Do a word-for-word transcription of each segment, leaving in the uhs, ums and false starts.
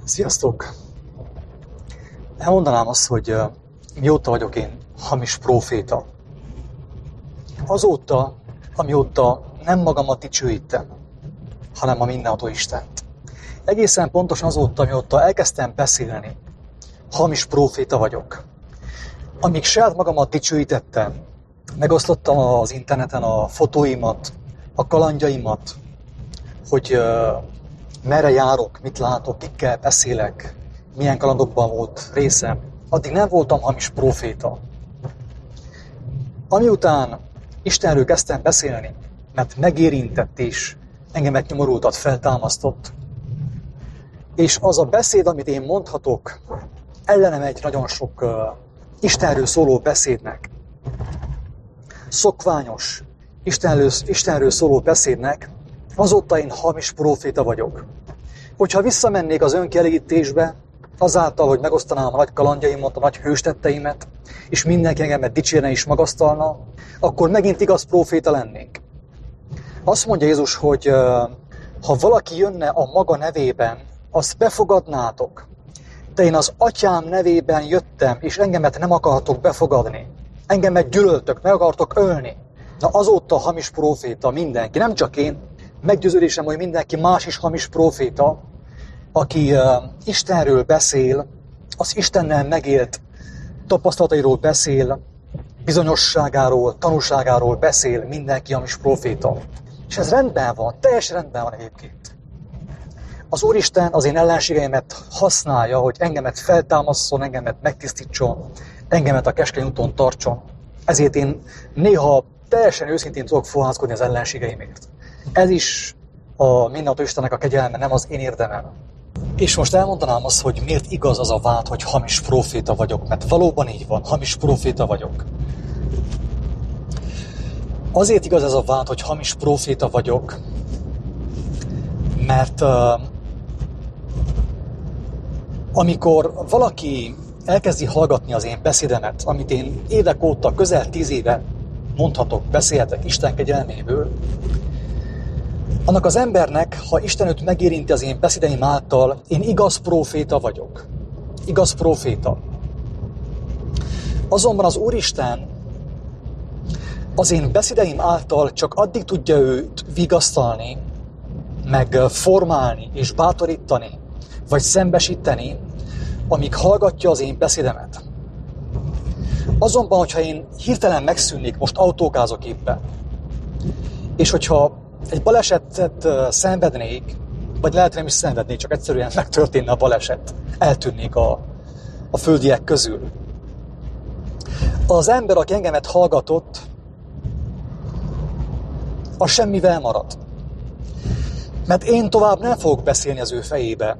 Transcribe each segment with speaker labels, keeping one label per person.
Speaker 1: Sziasztok! Elmondanám azt, hogy mióta vagyok én hamis próféta. Azóta, amióta nem magamat dicsőítem, hanem a mindenható Istent. Egészen pontosan azóta, amióta elkezdtem beszélni, hamis próféta vagyok. Amíg saját magamat dicsőítettem, megosztottam az interneten a fotóimat, a kalandjaimat, hogy uh, merre járok, mit látok, kikkel beszélek, milyen kalandokban volt részem, addig nem voltam hamis próféta. Amiután Istenről kezdtem beszélni, mert megérintett és engemet nyomorultat, feltámasztott, és az a beszéd, amit én mondhatok, ellenem egy nagyon sok uh, Istenről szóló beszédnek, szokványos Istenről, Istenről szóló beszédnek, azóta én hamis próféta vagyok. Hogyha visszamennék az önkielégítésbe, azáltal, hogy megosztanám a nagy kalandjaimat, a nagy hőstetteimet, és mindenki engemet dicsérne és magasztalna, akkor megint igaz próféta lennék. Azt mondja Jézus, hogy ha valaki jönne a maga nevében, azt befogadnátok. De én az atyám nevében jöttem, és engemet nem akartok befogadni. Engemet gyűlöltök, meg akartok ölni. Na azóta hamis próféta mindenki, nem csak én. Meggyőződésem, hogy mindenki más is hamis próféta, aki uh, Istenről beszél, az Istennel megélt tapasztalatairól beszél, bizonyosságáról, tanúságáról beszél, mindenki hamis próféta. És ez rendben van, teljesen rendben van egyébként. Az Úristen az én ellenségeimet használja, hogy engemet feltámasszon, engemet megtisztítson, engemet a keskeny úton tartson. Ezért én néha teljesen őszintén tudok fohászkodni az ellenségeimért. Ez is a mindenható Istennek a kegyelme, nem az én érdemem. És most elmondanám azt, hogy miért igaz az a vád, hogy hamis próféta vagyok, mert valóban így van, hamis próféta vagyok. Azért igaz ez a vád, hogy hamis próféta vagyok, mert uh, amikor valaki elkezdi hallgatni az én beszédemet, amit én évek óta, közel tíz éve mondhatok, beszélhetek Isten kegyelméből, annak az embernek, ha Isten őt megérinti az én beszédeim által, én igaz próféta vagyok. Igaz próféta. Azonban az Úristen az én beszédeim által csak addig tudja őt vigasztalni, meg formálni és bátorítani, vagy szembesíteni, amíg hallgatja az én beszédemet. Azonban, hogyha én hirtelen megszűnnék, most autókázok éppen, és hogyha egy balesetet szenvednék, vagy lehet nem is szenvednék, csak egyszerűen megtörténne a baleset, eltűnnék a, a földiek közül. Az ember, aki engemet hallgatott, az semmivel marad. Mert én tovább nem fogok beszélni az ő fejébe.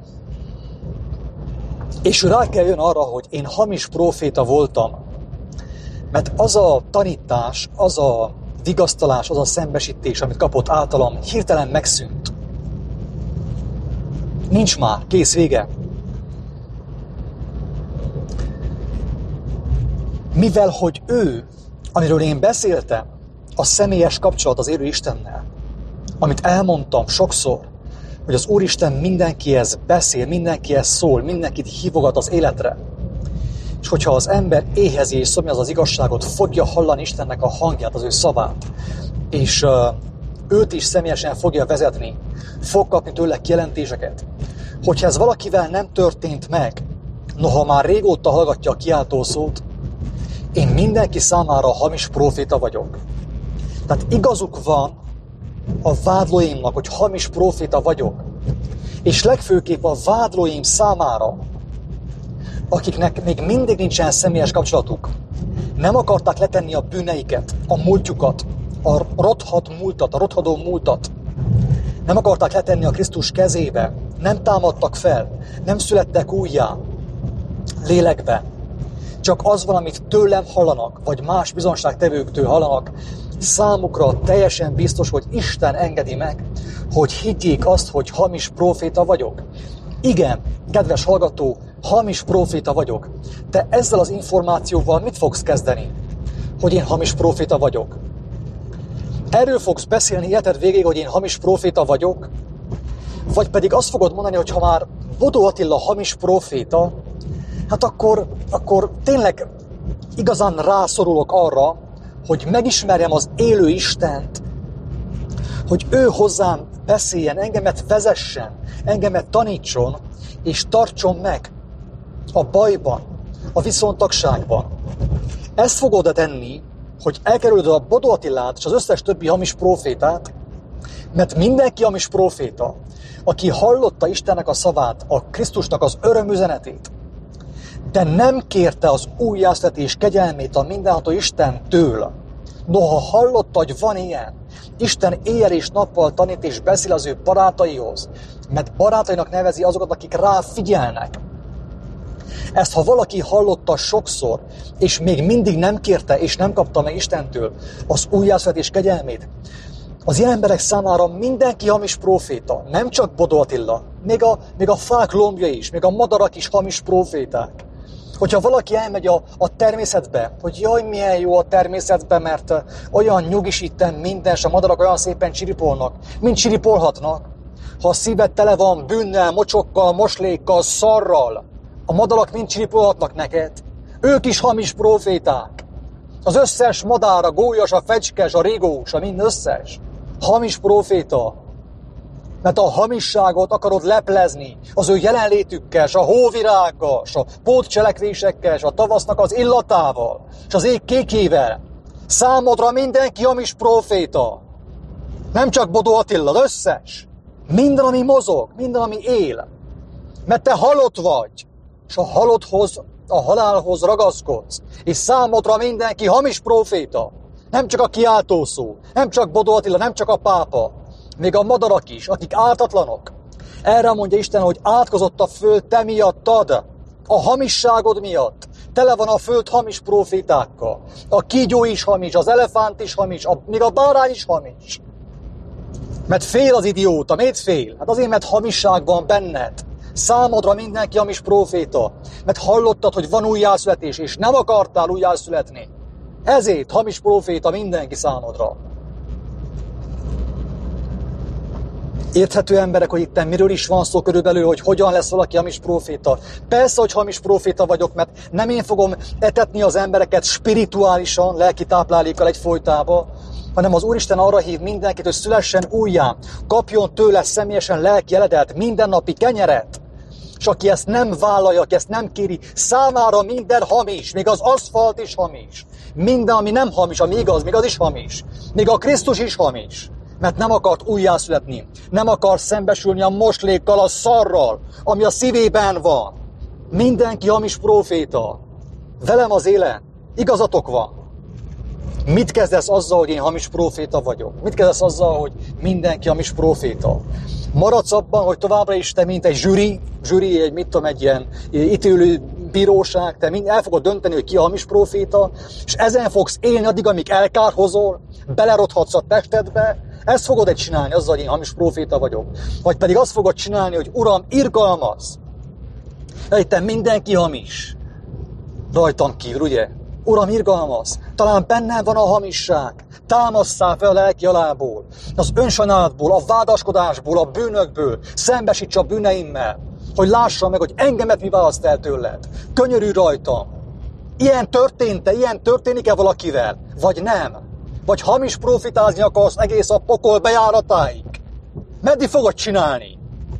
Speaker 1: És ő rá kell jön arra, hogy én hamis próféta voltam. Mert az a tanítás, az a vigasztalás, az a szembesítés, amit kapott általam, hirtelen megszűnt. Nincs már, kész, vége. Mivel, hogy ő, amiről én beszéltem, a személyes kapcsolat az élő Istennel, amit elmondtam sokszor, hogy az Úristen mindenkihez beszél, mindenkihez szól, mindenkit hívogat az életre. És hogyha az ember éhezi és szomjaz az igazságot, fogja hallani Istennek a hangját, az ő szavát, és uh, őt is személyesen fogja vezetni, fog kapni tőle kijelentéseket. Hogyha ez valakivel nem történt meg, noha már régóta hallgatja a kiáltószót, én mindenki számára hamis próféta vagyok. Tehát igazuk van a vádlóimnak, hogy hamis próféta vagyok, és legfőképp a vádlóim számára, akiknek még mindig nincsen személyes kapcsolatuk, nem akarták letenni a bűneiket, a múltjukat, a rothadt múltat, a rothadó múltat, nem akarták letenni a Krisztus kezébe, nem támadtak fel, nem születtek újjá lélekben. Csak az van, amit tőlem hallanak, vagy más bizonságtevőktől hallanak, számukra teljesen biztos, hogy Isten engedi meg, hogy higgyék azt, hogy hamis próféta vagyok. Igen, kedves hallgató, hamis próféta vagyok. Te ezzel az információval mit fogsz kezdeni? Hogy én hamis próféta vagyok? Erről fogsz beszélni életed végéig, hogy én hamis próféta vagyok? Vagy pedig azt fogod mondani, hogy ha már Bodó Attila hamis próféta, hát akkor, akkor tényleg igazán rászorulok arra, hogy megismerjem az élő Istent, hogy ő hozzám beszéljen, engemet vezessen, engemet tanítson, és tartson meg a bajban, a viszontagságban. Ezt fogod tenni, hogy elkerülöd a Bodó Attilát és az összes többi hamis prófétát, mert mindenki hamis próféta, aki hallotta Istennek a szavát, a Krisztusnak az örömüzenetét, de nem kérte az újjászületés kegyelmét a mindenható Istentől. Noha hallotta, hogy van ilyen, Isten éjjel és nappal tanít és beszél az ő barátaihoz, mert barátainak nevezi azokat, akik rá figyelnek. Ezt, ha valaki hallotta sokszor, és még mindig nem kérte, és nem kapta meg Istentől az újjászületés kegyelmét, az ilyen emberek számára mindenki hamis próféta, nem csak Bodó Attila, még a, még a fák lombja is, még a madarak is hamis próféták. Hogyha valaki elmegy a, a természetbe, hogy jaj, milyen jó a természetbe, mert olyan nyugis itten minden, és a madarak olyan szépen csiripolnak, mint csiripolhatnak. Ha a szíved tele van bűnnel, mocsokkal, moslékkal, szarral, a madarak mind csiripolhatnak neked. Ők is hamis próféták. Az összes madár, a gólyas, a fecskes, a rigós, a mind összes. Hamis próféta. Mert a hamisságot akarod leplezni az ő jelenlétükkel, s a hóvirággal, s a pótcselekvésekkel, s a tavasznak az illatával, s az ég kékével. Számodra mindenki hamis próféta. Nem csak Bodó Attila, az összes. Minden, ami mozog, minden, ami él. Mert te halott vagy, és a halotthoz, a halálhoz ragaszkodsz, és számodra mindenki hamis próféta. Nem csak a kiáltószó, nem csak Bodó Attila, nem csak a pápa, még a madarak is, akik ártatlanok. Erre mondja Isten, hogy átkozott a föld te miattad, a hamisságod miatt. Tele van a föld hamis prófétákkal. A kígyó is hamis, az elefánt is hamis, a, még a bárány is hamis. Mert fél az idióta, miért fél? Hát azért, mert hamisság van benned. Számodra mindenki hamis próféta, mert hallottad, hogy van újjászületés, és nem akartál újjászületni. Ezért hamis próféta mindenki számodra. Érthető emberek, hogy itt miről is van szó körülbelül, hogy hogyan lesz valaki hamis próféta. Persze, hogy hamis próféta vagyok, mert nem én fogom etetni az embereket spirituálisan, lelki táplálékkal egyfolytába, hanem az Úristen arra hív mindenkit, hogy szülessen újjá, kapjon tőle személyesen lelki eledelt, mindennapi kenyeret. És aki ezt nem vállalja, aki ezt nem kéri, számára minden hamis, még az aszfalt is hamis. Minden, ami nem hamis, ami igaz, még az is hamis. Még a Krisztus is hamis. Mert nem akart újjászületni, nem akar szembesülni a moslékkal, a szarral, ami a szívében van. Mindenki hamis próféta. Velem az élen, igazatok van. Mit kezdesz azzal, hogy én hamis próféta vagyok? Mit kezdesz azzal, hogy mindenki hamis próféta? Maradsz abban, hogy továbbra is te, mint egy zsűri, zsűri, egy mit tudom, egy ilyen ítélő bíróság, te mind el fogod dönteni, hogy ki a hamis próféta, és ezen fogsz élni addig, amíg elkárhozol, belerodhatsz a testedbe. Ezt fogod egy csinálni, azzal, hogy én hamis próféta vagyok. Vagy pedig azt fogod csinálni, hogy Uram, irgalmaz. Te mindenki hamis. Rajtam kívül, ugye? Uram, irgalmaz. Talán bennem van a hamisság. Támasszál fel a lelki alából, az önsajnálatból, a vádaskodásból, a bűnökből. Szembesíts a bűneimmel, hogy lássam meg, hogy engemet mi választ el tőled. Könyörülj rajtam. Ilyen történt-e, ilyen történik-e valakivel? Vagy nem? Vagy hamis profitázni akarsz egész a pokol bejáratáig? Meddig fogod csinálni?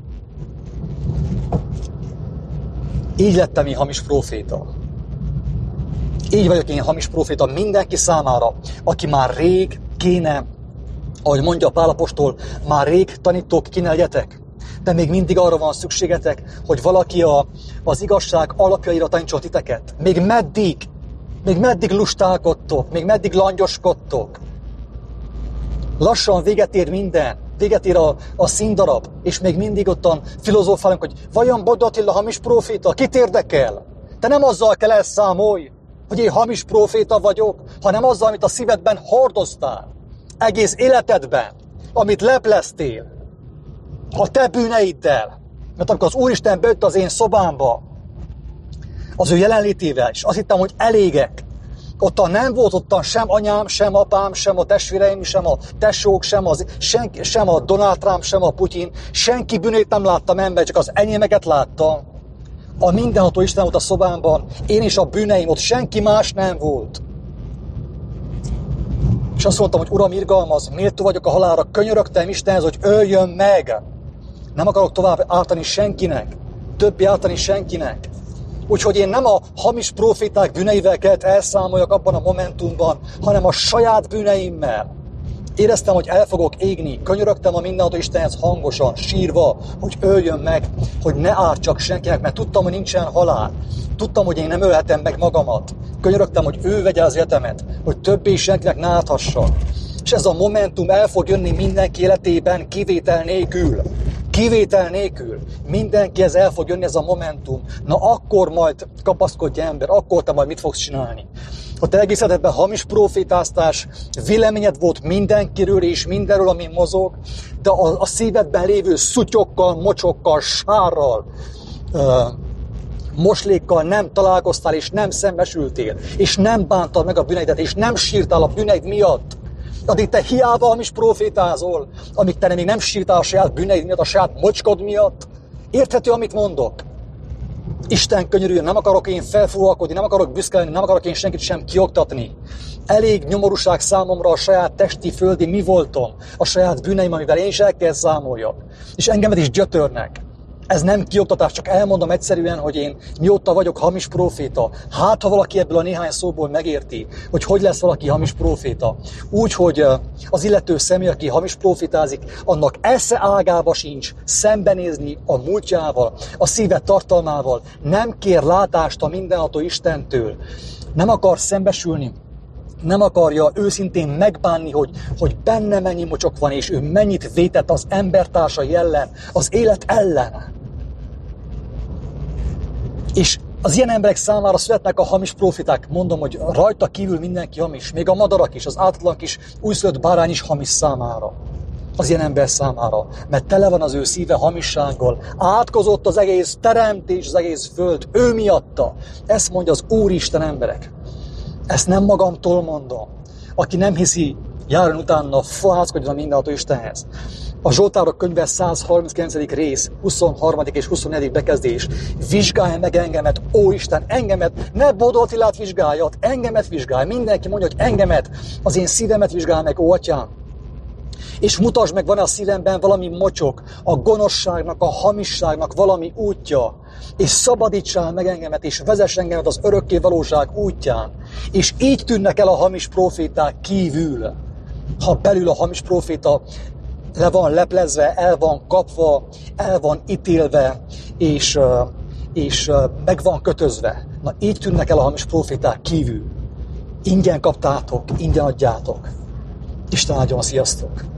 Speaker 1: Így lettem én hamis próféta. Így vagyok én hamis próféta mindenki számára, aki már rég kéne, ahogy mondja Pál apostol, már rég tanítók kéne legyetek. De még mindig arra van szükségetek, hogy valaki a, az igazság alapjaira tanítson titeket. Még meddig? Még meddig lustálkodtok? Még meddig langyoskodtok? Lassan véget ér minden. Véget ér a, a színdarab, és még mindig ottan filozófálunk, hogy vajon Bodó Attila hamis próféta? Kit érdekel? Te nem azzal kell elszámolj, hogy én hamis próféta vagyok, hanem azzal, amit a szívedben hordoztál. Egész életedben, amit lepleztél. A te bűneiddel. Mert amikor az Úristen bejött az én szobámba, az ő jelenlétével, és azt hittem, hogy elégek, Ottan nem volt ottan sem anyám, sem apám, sem a testvéreim, sem a tesók, sem, az, senki, sem a Donald Trump, sem a Putyin. Senki bűnét nem láttam ember, csak az enyémeket láttam. A mindenható Isten volt a szobámban, én és a bűneim, ott senki más nem volt. És azt mondtam, hogy Uram, irgalmaz, méltó vagyok a halálra, könyörögtem Istenhez, hogy öljön meg. Nem akarok tovább ártani senkinek, többé ártani senkinek. Úgyhogy én nem a hamis proféták bűneivel kellett elszámoljak abban a momentumban, hanem a saját bűneimmel. Éreztem, hogy el fogok égni, könyörögtem a mindenható Istenhez hangosan, sírva, hogy öljön meg, hogy ne ártsak senkinek, mert tudtam, hogy nincsen halál. Tudtam, hogy én nem ölhetem meg magamat. Könyörögtem, hogy ő vegye az életemet, hogy többé senkinek ne árthasson. És ez a momentum el fog jönni mindenki életében kivétel nélkül. Kivétel nélkül. Mindenkihez el fog jönni ez a momentum. Na akkor majd kapaszkodj ember, akkor te majd mit fogsz csinálni. A te egész életedben hamis profétáztás, véleményed volt mindenkiről és mindenről, ami mozog, de a, a szívedben lévő szutyokkal, mocsokkal, sárral, uh, moslékkal nem találkoztál, és nem szembesültél, és nem bántad meg a bűneidet, és nem sírtál a bűneid miatt. Addig te hiába hamis profétázol, amíg te még nem sírtál a saját bűneid miatt, a saját mocskod miatt. Érthető, amit mondok? Isten könyörüljön, nem akarok én felfúvalkodni, nem akarok büszke lenni, nem akarok én senkit sem kioktatni. Elég nyomorúság számomra a saját testi, földi mi voltom, a saját bűneim, amivel én is el kell számoljak. És engemet is gyötörnek. Ez nem kioktatás, csak elmondom egyszerűen, hogy én mióta vagyok hamis próféta. Hát, ha valaki ebből a néhány szóból megérti, hogy hogy lesz valaki hamis próféta. Úgy, hogy az illető személy, aki hamis prófétázik, annak esze ágába sincs szembenézni a múltjával, a szíve tartalmával. Nem kér látást a mindenható Istentől. Nem akar szembesülni. Nem akarja őszintén megbánni, hogy, hogy benne mennyi mocsok van, és ő mennyit vétett az embertársai ellen, az élet ellen. És az ilyen emberek számára születnek a hamis profiták. Mondom, hogy rajta kívül mindenki hamis, még a madarak is, az átlan kis újszülött bárány is hamis számára. Az ilyen ember számára, mert tele van az ő szíve hamissággal. Átkozott az egész teremtés, az egész föld, ő miatta. Ezt mondja az Úristen emberek. Ezt nem magamtól mondom. Aki nem hiszi, járjon utána, fohászkodjon a mindenható Istenhez. A Zsoltárok könyve száz harminckilencedik rész, huszonharmadik és huszonnegyedik bekezdés. Vizsgálj meg engemet, ó Isten, engemet, ne Bodó Attilát vizsgáljad, engemet vizsgálj. Mindenki mondja, hogy engemet, az én szívemet vizsgálj meg, ó Atyám. És mutasd meg, van-e a szívemben valami mocsok, a gonoszságnak, a hamisságnak valami útja, és szabadítsál meg engemet, és vezess engemet az örökké valóság útján. És így tűnnek el a hamis proféták kívül. Ha belül a hamis proféta le van leplezve, el van kapva, el van ítélve, és, és meg van kötözve. Na így tűnnek el a hamis proféták kívül. Ingyen kaptátok, ingyen adjátok. Isten áldjon, sziasztok!